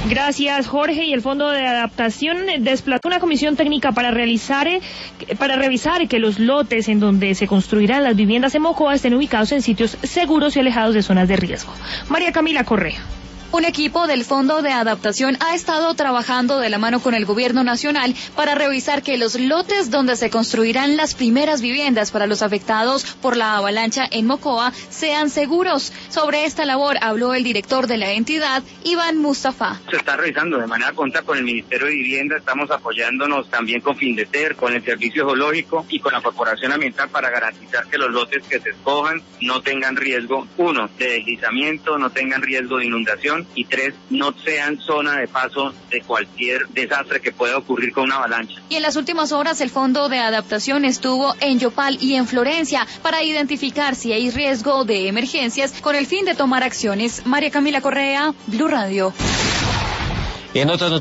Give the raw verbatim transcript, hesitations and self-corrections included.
Gracias, Jorge. Y el Fondo de Adaptación desplazó una comisión técnica para realizar, eh, para revisar que los lotes en donde se construirán las viviendas en Mocoa estén ubicados en sitios seguros y alejados de zonas de riesgo. María Camila Correa. Un equipo del Fondo de Adaptación ha estado trabajando de la mano con el Gobierno Nacional para revisar que los lotes donde se construirán las primeras viviendas para los afectados por la avalancha en Mocoa sean seguros. Sobre esta labor habló el director de la entidad, Iván Mustafa. Se está revisando de manera conjunta con el Ministerio de Vivienda, estamos apoyándonos también con Findeter, con el Servicio Geológico y con la Corporación Ambiental para garantizar que los lotes que se escojan no tengan riesgo, uno, de deslizamiento, no tengan riesgo de inundación, y tres, no sean zona de paso de cualquier desastre que pueda ocurrir con una avalancha. Y en las últimas horas el Fondo de Adaptación estuvo en Yopal y en Florencia para identificar si hay riesgo de emergencias con el fin de tomar acciones. María Camila Correa, Blue Radio. En otras